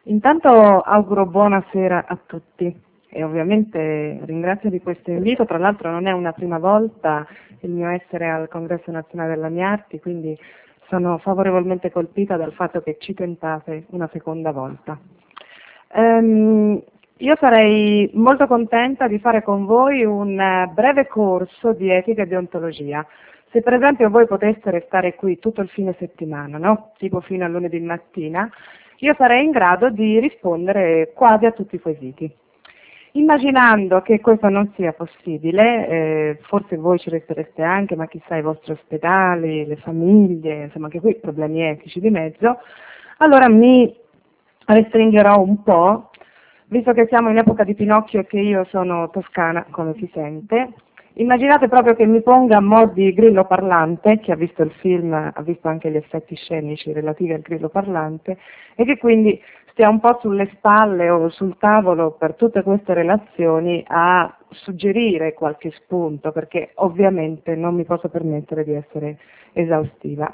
Intanto auguro buonasera a tutti e ovviamente ringrazio di questo invito. Tra l'altro non è una prima volta il mio essere al Congresso Nazionale della MIARTI, quindi sono favorevolmente colpita dal fatto che ci tentate una seconda volta. Io sarei molto contenta di fare con voi un breve corso di etica e deontologia. Se per esempio voi poteste restare qui tutto il fine settimana, no? Tipo fino a lunedì mattina, io sarei in grado di rispondere quasi a tutti i quesiti. Immaginando che questo non sia possibile, forse voi ci restereste anche, ma chissà i vostri ospedali, le famiglie, insomma anche qui problemi etici di mezzo, allora mi restringerò un po', visto che siamo in epoca di Pinocchio e che io sono toscana, come si sente. Immaginate proprio che mi ponga a mo' di grillo parlante, chi ha visto il film ha visto anche gli effetti scenici relativi al grillo parlante, e che quindi stia un po' sulle spalle o sul tavolo per tutte queste relazioni a suggerire qualche spunto, perché ovviamente non mi posso permettere di essere esaustiva.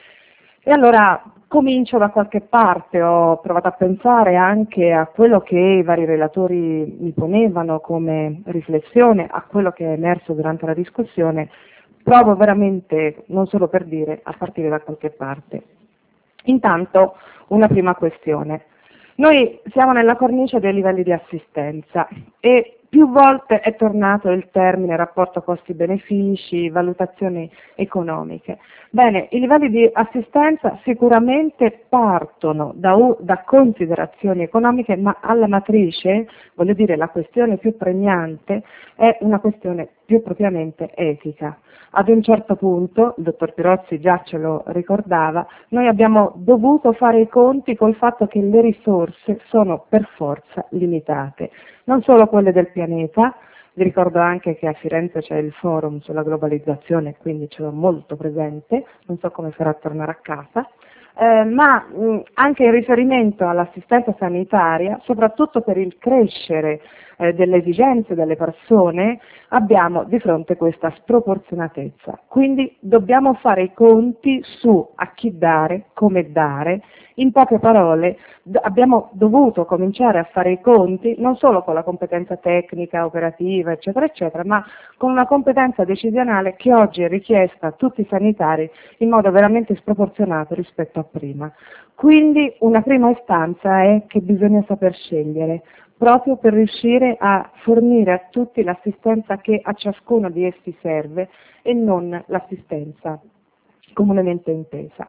E allora comincio da qualche parte, ho provato a pensare anche a quello che i vari relatori mi ponevano come riflessione, a quello che è emerso durante la discussione, provo veramente, non solo per dire, a partire da qualche parte. Intanto una prima questione. Noi siamo nella cornice dei livelli di assistenza e più volte è tornato il termine rapporto costi-benefici, valutazioni economiche. Bene, i livelli di assistenza sicuramente partono da considerazioni economiche, ma alla matrice, voglio dire, la questione più pregnante è una questione più propriamente etica. Ad un certo punto, il dottor Pirozzi già ce lo ricordava, noi abbiamo dovuto fare i conti col fatto che le risorse sono per forza limitate, non solo quelle del pianeta. Vi ricordo anche che a Firenze c'è il forum sulla globalizzazione, quindi ce l'ho molto presente, non so come farà a tornare a casa, ma anche in riferimento all'assistenza sanitaria, soprattutto per il crescere delle esigenze delle persone, abbiamo di fronte questa sproporzionatezza. Quindi dobbiamo fare i conti su a chi dare, come dare. In poche parole, abbiamo dovuto cominciare a fare i conti non solo con la competenza tecnica, operativa, eccetera, eccetera, ma con una competenza decisionale che oggi è richiesta a tutti i sanitari in modo veramente sproporzionato rispetto a prima. Quindi una prima istanza è che bisogna saper scegliere, proprio per riuscire a fornire a tutti l'assistenza che a ciascuno di essi serve e non l'assistenza comunemente intesa.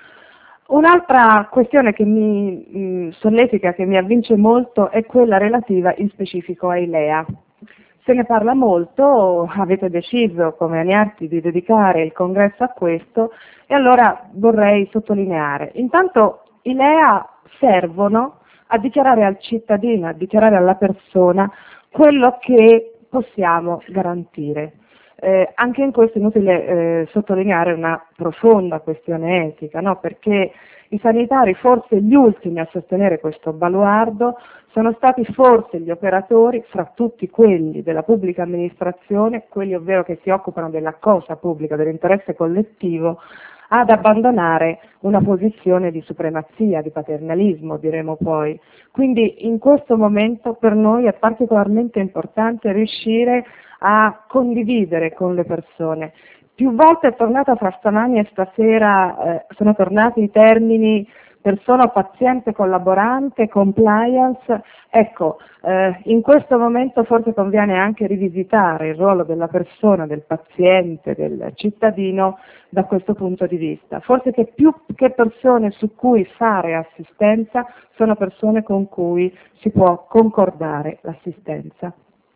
Un'altra questione che mi solletica, che mi avvince molto, è quella relativa in specifico ai LEA. Se ne parla molto, avete deciso come ANIARTI di dedicare il congresso a questo e allora vorrei sottolineare. Intanto i LEA servono a dichiarare al cittadino, a dichiarare alla persona quello che possiamo garantire. Anche in questo è inutile sottolineare una profonda questione etica, no? Perché i sanitari, forse gli ultimi a sostenere questo baluardo, sono stati forse gli operatori, fra tutti quelli della pubblica amministrazione, quelli ovvero che si occupano della cosa pubblica, dell'interesse collettivo, ad abbandonare una posizione di supremazia, di paternalismo, diremo poi. Quindi in questo momento per noi è particolarmente importante riuscire a condividere con le persone. Più volte è tornata fra stamani e stasera, sono tornati i termini persona, paziente, collaborante, compliance. Ecco, in questo momento forse conviene anche rivisitare il ruolo della persona, del paziente, del cittadino da questo punto di vista. Forse che più che persone su cui fare assistenza sono persone con cui si può concordare l'assistenza.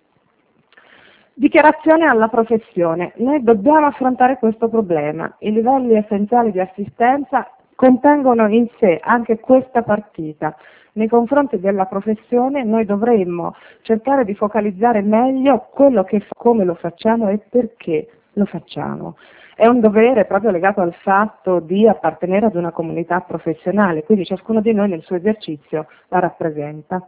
Dichiarazione alla professione. Noi dobbiamo affrontare questo problema. I livelli essenziali di assistenza contengono in sé anche questa partita. Nei confronti della professione noi dovremmo cercare di focalizzare meglio quello che come lo facciamo e perché lo facciamo. È un dovere proprio legato al fatto di appartenere ad una comunità professionale, quindi ciascuno di noi nel suo esercizio la rappresenta.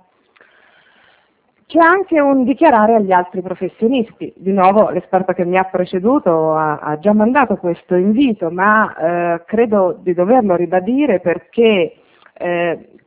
C'è anche un dichiarare agli altri professionisti. Di nuovo l'esperta che mi ha preceduto ha già mandato questo invito, ma credo di doverlo ribadire perché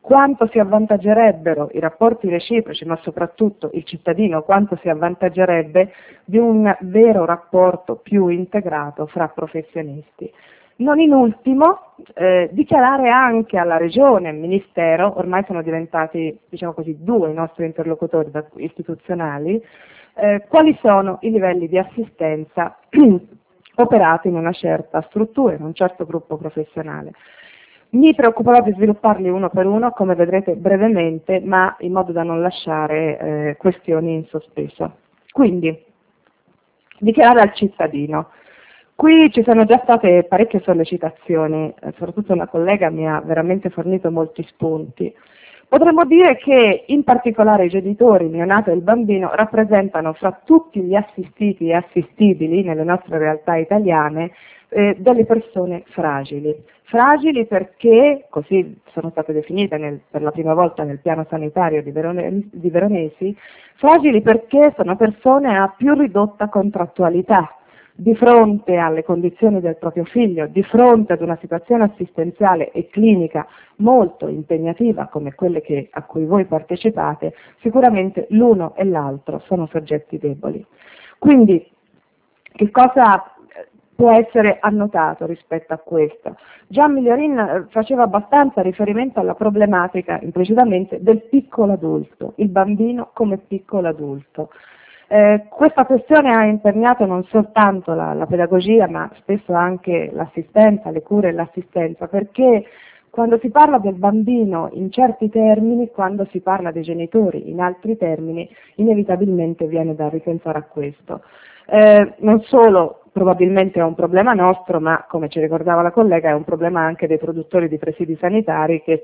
quanto si avvantaggerebbero i rapporti reciproci, ma soprattutto il cittadino quanto si avvantaggerebbe di un vero rapporto più integrato fra professionisti. Non in ultimo, dichiarare anche alla Regione e al Ministero, ormai sono diventati, diciamo così, due i nostri interlocutori istituzionali, quali sono i livelli di assistenza operati in una certa struttura, in un certo gruppo professionale. Mi preoccuperò di svilupparli uno per uno, come vedrete brevemente, ma in modo da non lasciare questioni in sospeso. Quindi, dichiarare al cittadino. Qui ci sono già state parecchie sollecitazioni, soprattutto una collega mi ha veramente fornito molti spunti. Potremmo dire che in particolare i genitori, il neonato e il bambino, rappresentano fra tutti gli assistiti e assistibili nelle nostre realtà italiane delle persone fragili. Fragili perché, così sono state definite per la prima volta nel piano sanitario di Veronesi, fragili perché sono persone a più ridotta contrattualità. Di fronte alle condizioni del proprio figlio, di fronte ad una situazione assistenziale e clinica molto impegnativa come quelle a cui voi partecipate, sicuramente l'uno e l'altro sono soggetti deboli. Quindi, che cosa può essere annotato rispetto a questo? Gian Migliorin faceva abbastanza riferimento alla problematica implicitamente del piccolo adulto, il bambino come piccolo adulto. Questa questione ha imperniato non soltanto la pedagogia, ma spesso anche l'assistenza, le cure e l'assistenza, perché quando si parla del bambino in certi termini, quando si parla dei genitori in altri termini, inevitabilmente viene da ripensare a questo. Non solo probabilmente è un problema nostro, ma come ci ricordava la collega è un problema anche dei produttori di presidi sanitari che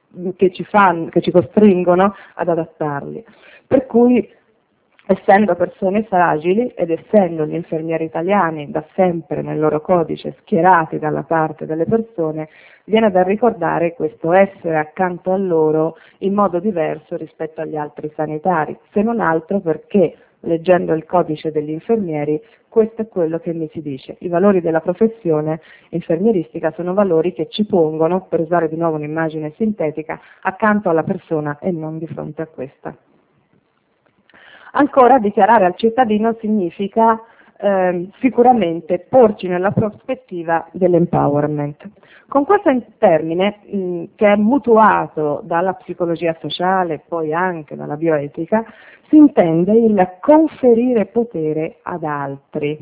ci costringono ad adattarli. Per cui, essendo persone fragili ed essendo gli infermieri italiani da sempre nel loro codice schierati dalla parte delle persone, viene da ricordare questo essere accanto a loro in modo diverso rispetto agli altri sanitari, se non altro perché, leggendo il codice degli infermieri, questo è quello che mi si dice. I valori della professione infermieristica sono valori che ci pongono, per usare di nuovo un'immagine sintetica, accanto alla persona e non di fronte a questa. Ancora, dichiarare al cittadino significa sicuramente porci nella prospettiva dell'empowerment. Con questo termine, che è mutuato dalla psicologia sociale e poi anche dalla bioetica, si intende il conferire potere ad altri.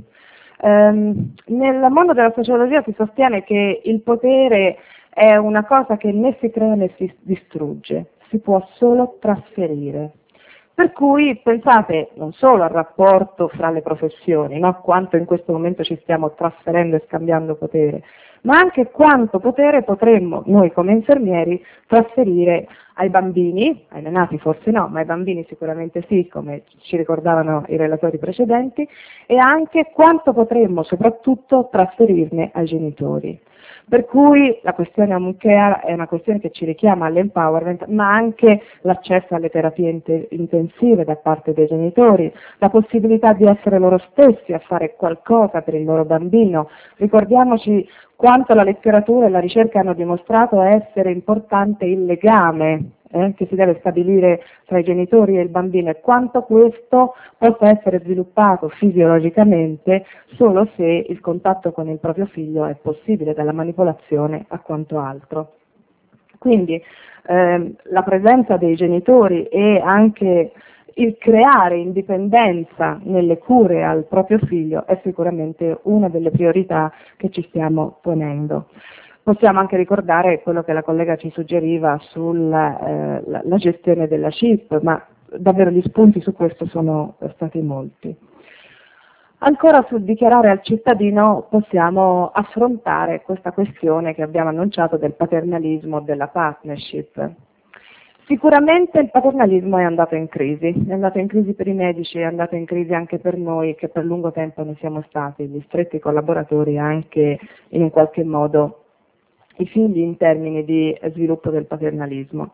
Nel mondo della sociologia si sostiene che il potere è una cosa che né si crea né si distrugge, si può solo trasferire. Per cui pensate non solo al rapporto fra le professioni, no? Quanto in questo momento ci stiamo trasferendo e scambiando potere, ma anche quanto potere potremmo noi come infermieri trasferire ai bambini, ai neonati forse no, ma ai bambini sicuramente sì, come ci ricordavano i relatori precedenti, e anche quanto potremmo soprattutto trasferirne ai genitori. Per cui la questione home care è una questione che ci richiama all'empowerment, ma anche l'accesso alle terapie intensive da parte dei genitori, la possibilità di essere loro stessi a fare qualcosa per il loro bambino. Ricordiamoci quanto la letteratura e la ricerca hanno dimostrato essere importante il legame che si deve stabilire tra i genitori e il bambino e quanto questo possa essere sviluppato fisiologicamente solo se il contatto con il proprio figlio è possibile, dalla manipolazione a quanto altro. Quindi la presenza dei genitori e anche il creare indipendenza nelle cure al proprio figlio è sicuramente una delle priorità che ci stiamo ponendo. Possiamo anche ricordare quello che la collega ci suggeriva sulla la gestione della CIP, ma davvero gli spunti su questo sono stati molti. Ancora sul dichiarare al cittadino possiamo affrontare questa questione che abbiamo annunciato del paternalismo, della partnership. Sicuramente il paternalismo è andato in crisi per i medici, è andato in crisi anche per noi che per lungo tempo ne siamo stati gli stretti collaboratori anche in un qualche modo i figli in termini di sviluppo del paternalismo.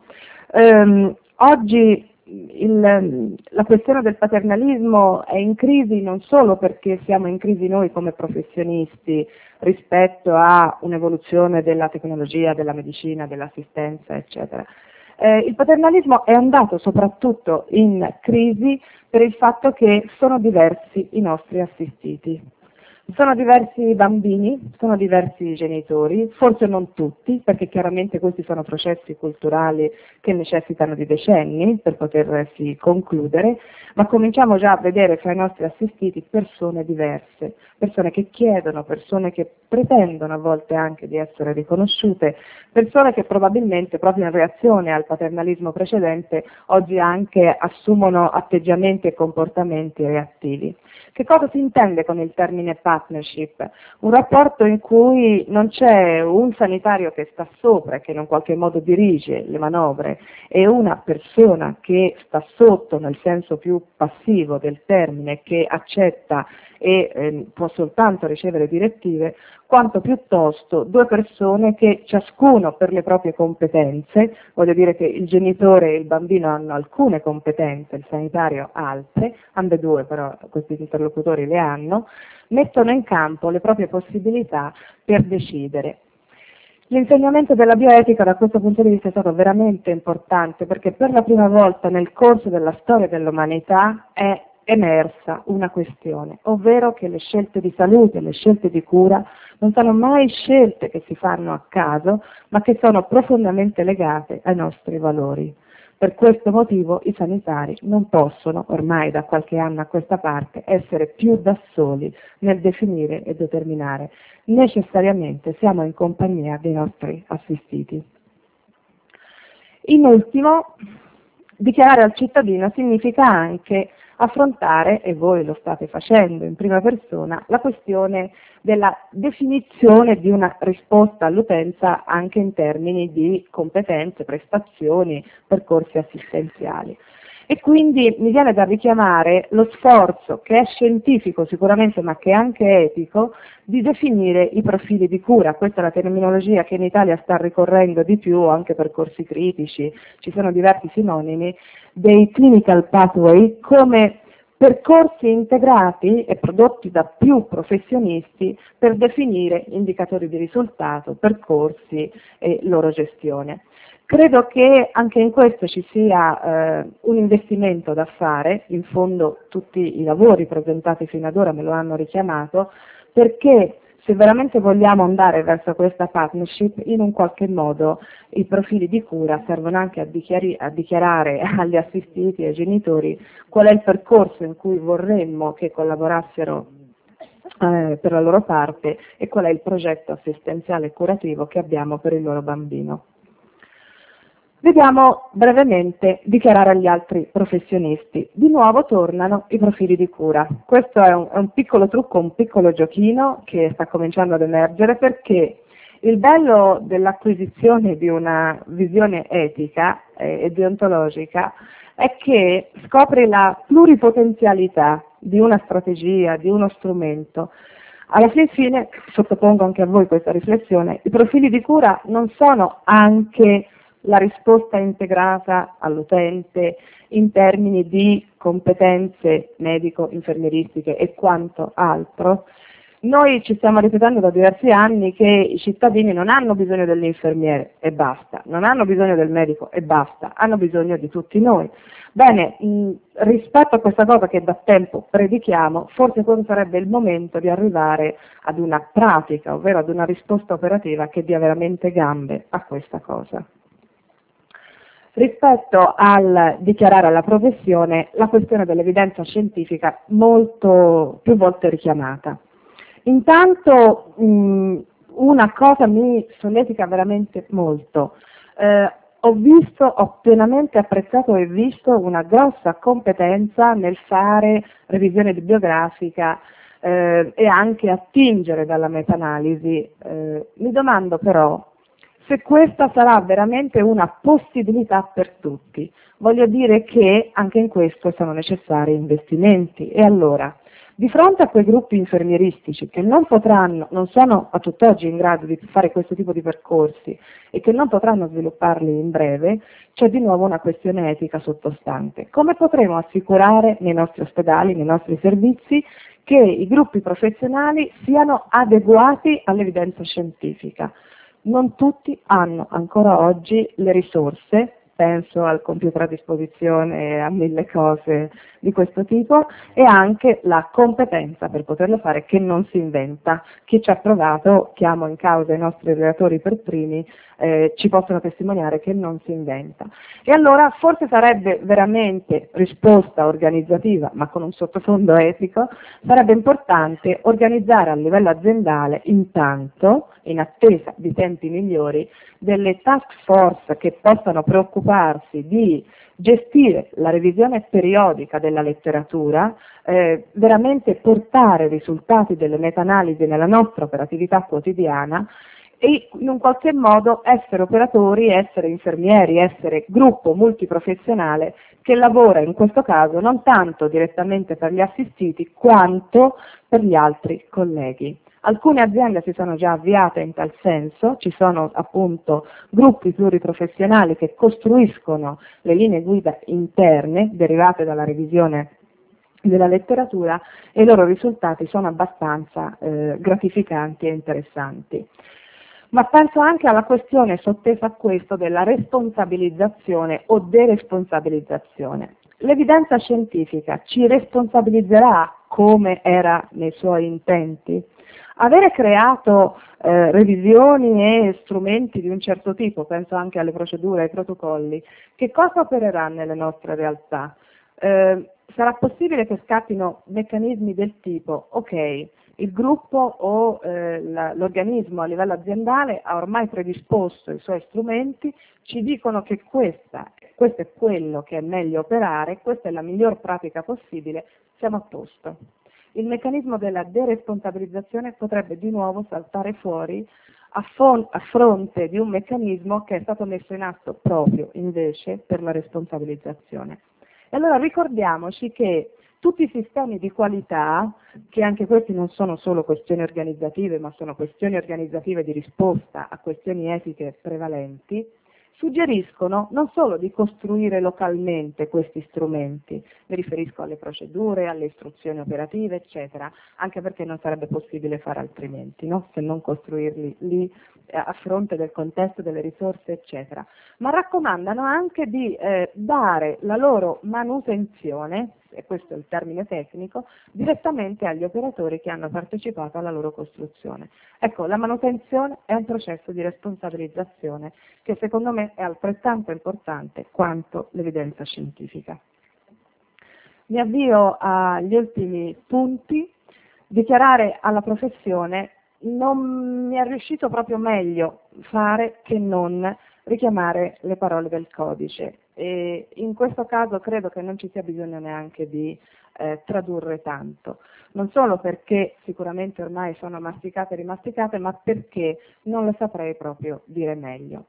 Oggi la questione del paternalismo è in crisi non solo perché siamo in crisi noi come professionisti rispetto a un'evoluzione della tecnologia, della medicina, dell'assistenza, eccetera. Il paternalismo è andato soprattutto in crisi per il fatto che sono diversi i nostri assistiti. Sono diversi i bambini, sono diversi i genitori, forse non tutti, perché chiaramente questi sono processi culturali che necessitano di decenni per potersi concludere, ma cominciamo già a vedere fra i nostri assistiti persone diverse, persone che chiedono, persone che pretendono a volte anche di essere riconosciute, persone che probabilmente proprio in reazione al paternalismo precedente oggi anche assumono atteggiamenti e comportamenti reattivi. Che cosa si intende con il termine partnership? Un rapporto in cui non c'è un sanitario che sta sopra e che in un qualche modo dirige le manovre e una persona che sta sotto nel senso più passivo del termine, che accetta e può soltanto ricevere direttive, quanto piuttosto due persone che ciascuno per le proprie competenze, voglio dire che il genitore e il bambino hanno alcune competenze, il sanitario altre, ambedue però questi interlocutori le hanno, mettono in campo le proprie possibilità per decidere. L'insegnamento della bioetica da questo punto di vista è stato veramente importante perché per la prima volta nel corso della storia dell'umanità è emersa una questione, ovvero che le scelte di salute, le scelte di cura non sono mai scelte che si fanno a caso, ma che sono profondamente legate ai nostri valori. Per questo motivo i sanitari non possono, ormai da qualche anno a questa parte, essere più da soli nel definire e determinare. Necessariamente siamo in compagnia dei nostri assistiti. In ultimo, dichiarare al cittadino significa anche affrontare, e voi lo state facendo in prima persona, la questione della definizione di una risposta all'utenza anche in termini di competenze, prestazioni, percorsi assistenziali. E quindi mi viene da richiamare lo sforzo che è scientifico sicuramente ma che è anche etico di definire i profili di cura. Questa è la terminologia che in Italia sta ricorrendo di più, anche percorsi critici, ci sono diversi sinonimi, dei clinical pathway come percorsi integrati e prodotti da più professionisti per definire indicatori di risultato, percorsi e loro gestione. Credo che anche in questo ci sia un investimento da fare, in fondo tutti i lavori presentati fino ad ora me lo hanno richiamato, perché se veramente vogliamo andare verso questa partnership, in un qualche modo i profili di cura servono anche a dichiarare agli assistiti e ai genitori qual è il percorso in cui vorremmo che collaborassero per la loro parte e qual è il progetto assistenziale e curativo che abbiamo per il loro bambino. Vediamo brevemente dichiarare agli altri professionisti. Di nuovo tornano i profili di cura. Questo è un piccolo trucco, un piccolo giochino che sta cominciando ad emergere perché il bello dell'acquisizione di una visione etica e deontologica è che scopri la pluripotenzialità di una strategia, di uno strumento. Alla fine, sottopongo anche a voi questa riflessione, i profili di cura non sono anche la risposta integrata all'utente in termini di competenze medico-infermieristiche e quanto altro. Noi ci stiamo ripetendo da diversi anni che i cittadini non hanno bisogno dell'infermiere e basta, non hanno bisogno del medico e basta, hanno bisogno di tutti noi. Bene, rispetto a questa cosa che da tempo predichiamo, forse questo sarebbe il momento di arrivare ad una pratica, ovvero ad una risposta operativa che dia veramente gambe a questa cosa. Rispetto al dichiarare alla professione, la questione dell'evidenza scientifica molto più volte richiamata. Intanto una cosa mi solletica veramente molto. Ho pienamente apprezzato e visto una grossa competenza nel fare revisione bibliografica e anche attingere dalla meta-analisi. Mi domando però se questa sarà veramente una possibilità per tutti. Voglio dire che anche in questo sono necessari investimenti. E allora, di fronte a quei gruppi infermieristici che non sono a tutt'oggi in grado di fare questo tipo di percorsi e che non potranno svilupparli in breve, c'è di nuovo una questione etica sottostante. Come potremo assicurare nei nostri ospedali, nei nostri servizi, che i gruppi professionali siano adeguati all'evidenza scientifica? Non tutti hanno ancora oggi le risorse penso al computer a disposizione e a mille cose di questo tipo, e anche la competenza per poterlo fare che non si inventa. Chi ci ha provato, chiamo in causa i nostri relatori per primi, ci possono testimoniare che non si inventa. E allora forse sarebbe veramente risposta organizzativa, ma con un sottofondo etico, sarebbe importante organizzare a livello aziendale intanto, in attesa di tempi migliori, delle task force che possano preoccuparsi di gestire la revisione periodica della letteratura, veramente portare i risultati delle meta-analisi nella nostra operatività quotidiana e in un qualche modo essere operatori, essere infermieri, essere gruppo multiprofessionale che lavora in questo caso non tanto direttamente per gli assistiti quanto per gli altri colleghi. Alcune aziende si sono già avviate in tal senso, ci sono appunto gruppi pluriprofessionali che costruiscono le linee guida interne derivate dalla revisione della letteratura e i loro risultati sono abbastanza gratificanti e interessanti. Ma penso anche alla questione sottesa a questo della responsabilizzazione o deresponsabilizzazione. L'evidenza scientifica ci responsabilizzerà come era nei suoi intenti? Avere creato revisioni e strumenti di un certo tipo, penso anche alle procedure, ai protocolli, che cosa opererà nelle nostre realtà? Sarà possibile che scattino meccanismi del tipo, ok, il gruppo o l'organismo a livello aziendale ha ormai predisposto i suoi strumenti, ci dicono che questo è quello che è meglio operare, questa è la miglior pratica possibile, siamo a posto. Il meccanismo della deresponsabilizzazione potrebbe di nuovo saltare fuori a fronte di un meccanismo che è stato messo in atto proprio invece per la responsabilizzazione. E allora ricordiamoci che tutti i sistemi di qualità, che anche questi non sono solo questioni organizzative, ma sono questioni organizzative di risposta a questioni etiche prevalenti, suggeriscono non solo di costruire localmente questi strumenti, mi riferisco alle procedure, alle istruzioni operative, eccetera, anche perché non sarebbe possibile fare altrimenti, no? Se non costruirli lì a fronte del contesto, delle risorse, eccetera, ma raccomandano anche di dare la loro manutenzione, e questo è il termine tecnico, direttamente agli operatori che hanno partecipato alla loro costruzione. Ecco, la manutenzione è un processo di responsabilizzazione che secondo me è altrettanto importante quanto l'evidenza scientifica. Mi avvio agli ultimi punti. Dichiarare alla professione non mi è riuscito proprio meglio fare che non richiamare le parole del codice, e in questo caso credo che non ci sia bisogno neanche di tradurre tanto, non solo perché sicuramente ormai sono masticate e rimasticate, ma perché non lo saprei proprio dire meglio.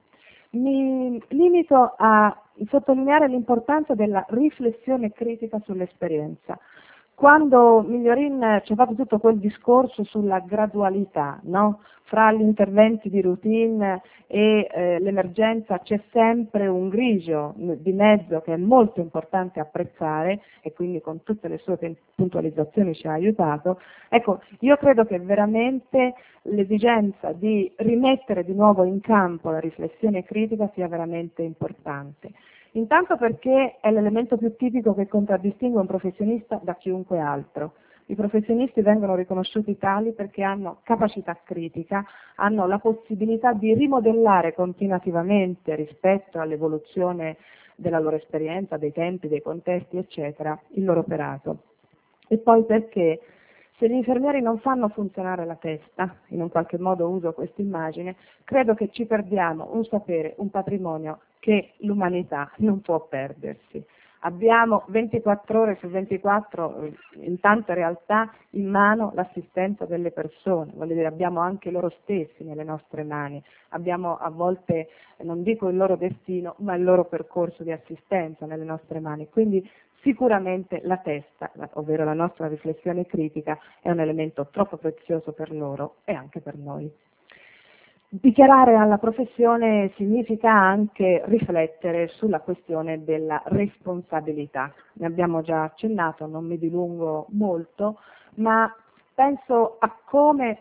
Mi limito a sottolineare l'importanza della riflessione critica sull'esperienza. Quando Migliorin ci ha fatto tutto quel discorso sulla gradualità, no? Fra gli interventi di routine e l'emergenza c'è sempre un grigio di mezzo che è molto importante apprezzare, e quindi con tutte le sue puntualizzazioni ci ha aiutato. Ecco, io credo che veramente l'esigenza di rimettere di nuovo in campo la riflessione critica sia veramente importante. Intanto perché è l'elemento più tipico che contraddistingue un professionista da chiunque altro. I professionisti vengono riconosciuti tali perché hanno capacità critica, hanno la possibilità di rimodellare continuativamente rispetto all'evoluzione della loro esperienza, dei tempi, dei contesti, eccetera, il loro operato. E poi perché se gli infermieri non fanno funzionare la testa, in un qualche modo uso questa immagine, credo che ci perdiamo un sapere, un patrimonio che l'umanità non può perdersi. Abbiamo 24 ore su 24 in tante realtà in mano l'assistenza delle persone, voglio dire, abbiamo anche loro stessi nelle nostre mani, abbiamo a volte, non dico il loro destino, ma il loro percorso di assistenza nelle nostre mani, quindi sicuramente la testa, ovvero la nostra riflessione critica, è un elemento troppo prezioso per loro e anche per noi. Dichiarare alla professione significa anche riflettere sulla questione della responsabilità. Ne abbiamo già accennato, non mi dilungo molto, ma penso a come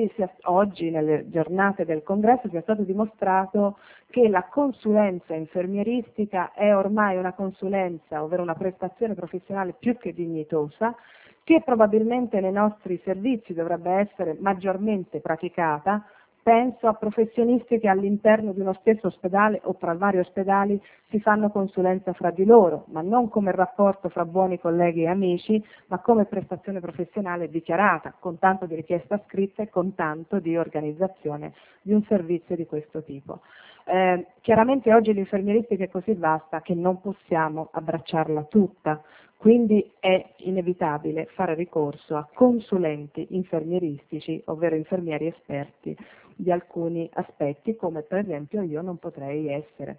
oggi nelle giornate del congresso sia stato dimostrato che la consulenza infermieristica è ormai una consulenza, ovvero una prestazione professionale più che dignitosa, che probabilmente nei nostri servizi dovrebbe essere maggiormente praticata. Penso a professionisti che all'interno di uno stesso ospedale o tra vari ospedali si fanno consulenza fra di loro, ma non come rapporto fra buoni colleghi e amici, ma come prestazione professionale dichiarata, con tanto di richiesta scritta e con tanto di organizzazione di un servizio di questo tipo. Chiaramente oggi l'infermieristica è così vasta che non possiamo abbracciarla tutta, quindi è inevitabile fare ricorso a consulenti infermieristici, ovvero infermieri esperti di alcuni aspetti, come per esempio io non potrei essere.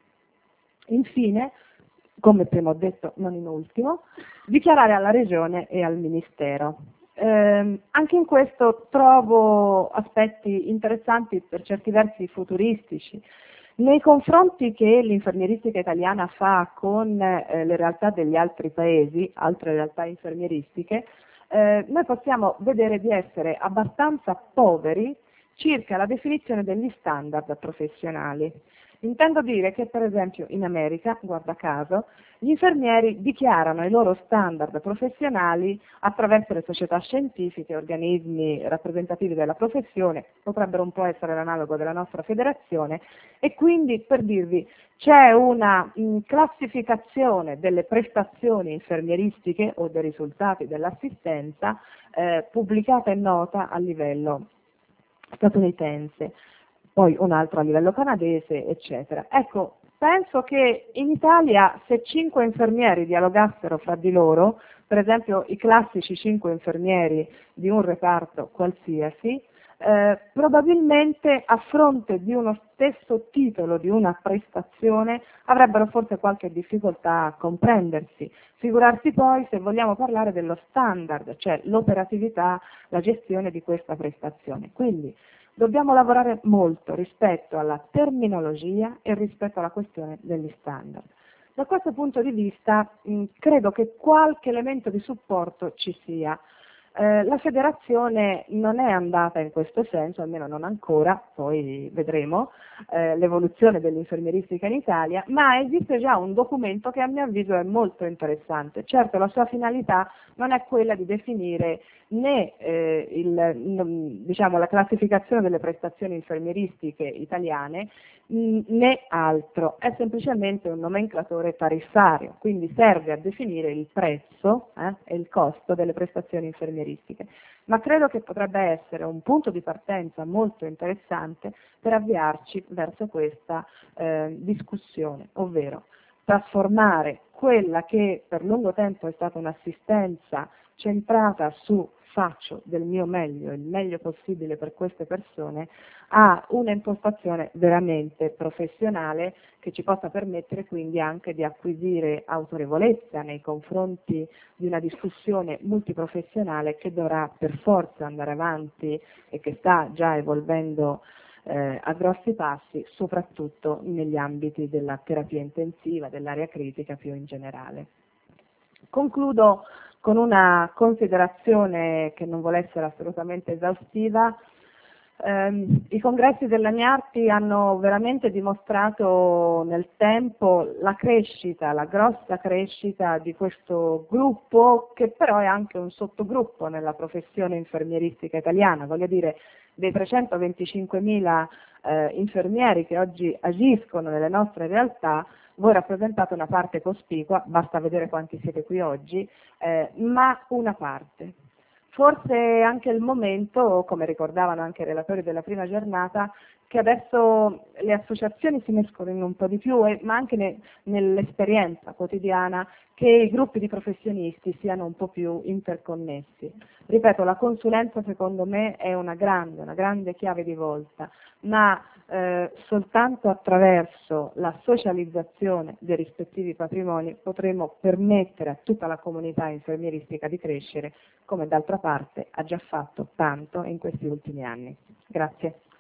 Infine, come prima ho detto, non in ultimo, dichiarare alla Regione e al Ministero. Anche in questo trovo aspetti interessanti, per certi versi futuristici. Nei confronti che l'infermieristica italiana fa con le realtà degli altri paesi, altre realtà infermieristiche, noi possiamo vedere di essere abbastanza poveri circa la definizione degli standard professionali. Intendo dire che, per esempio, in America, guarda caso, gli infermieri dichiarano i loro standard professionali attraverso le società scientifiche, organismi rappresentativi della professione, potrebbero un po' essere l'analogo della nostra federazione, e quindi, per dirvi, c'è una classificazione delle prestazioni infermieristiche o dei risultati dell'assistenza pubblicata e nota a livello statunitense, poi un altro a livello canadese, eccetera. Ecco, penso che in Italia se 5 infermieri dialogassero fra di loro, per esempio i classici 5 infermieri di un reparto qualsiasi, probabilmente a fronte di uno stesso titolo di una prestazione avrebbero forse qualche difficoltà a comprendersi. Figurarsi poi se vogliamo parlare dello standard, cioè l'operatività, la gestione di questa prestazione. Quindi dobbiamo lavorare molto rispetto alla terminologia e rispetto alla questione degli standard. Da questo punto di vista credo che qualche elemento di supporto ci sia. La federazione non è andata in questo senso, almeno non ancora, poi vedremo l'evoluzione dell'infermieristica in Italia, ma esiste già un documento che a mio avviso è molto interessante. Certo, la sua finalità non è quella di definire né la classificazione delle prestazioni infermieristiche italiane né altro, è semplicemente un nomenclatore tariffario, quindi serve a definire il prezzo e il costo delle prestazioni infermieristiche, ma credo che potrebbe essere un punto di partenza molto interessante per avviarci verso questa discussione, ovvero trasformare quella che per lungo tempo è stata un'assistenza centrata su faccio del mio meglio, il meglio possibile per queste persone, a un'impostazione veramente professionale che ci possa permettere quindi anche di acquisire autorevolezza nei confronti di una discussione multiprofessionale che dovrà per forza andare avanti e che sta già evolvendo a grossi passi, soprattutto negli ambiti della terapia intensiva, dell'area critica più in generale. Concludo con una considerazione che non vuole essere assolutamente esaustiva. I congressi della NIARTI hanno veramente dimostrato nel tempo la crescita, la grossa crescita di questo gruppo, che però è anche un sottogruppo nella professione infermieristica italiana, voglio dire, dei 325.000 infermieri che oggi agiscono nelle nostre realtà, voi rappresentate una parte cospicua, basta vedere quanti siete qui oggi, ma una parte. Forse è anche il momento, come ricordavano anche i relatori della prima giornata, che adesso le associazioni si mescolino un po' di più, ma anche nell'esperienza quotidiana, che i gruppi di professionisti siano un po' più interconnessi. Ripeto, la consulenza secondo me è una grande chiave di volta, ma soltanto attraverso la socializzazione dei rispettivi patrimoni potremo permettere a tutta la comunità infermieristica di crescere, come d'altra parte ha già fatto tanto in questi ultimi anni. Grazie.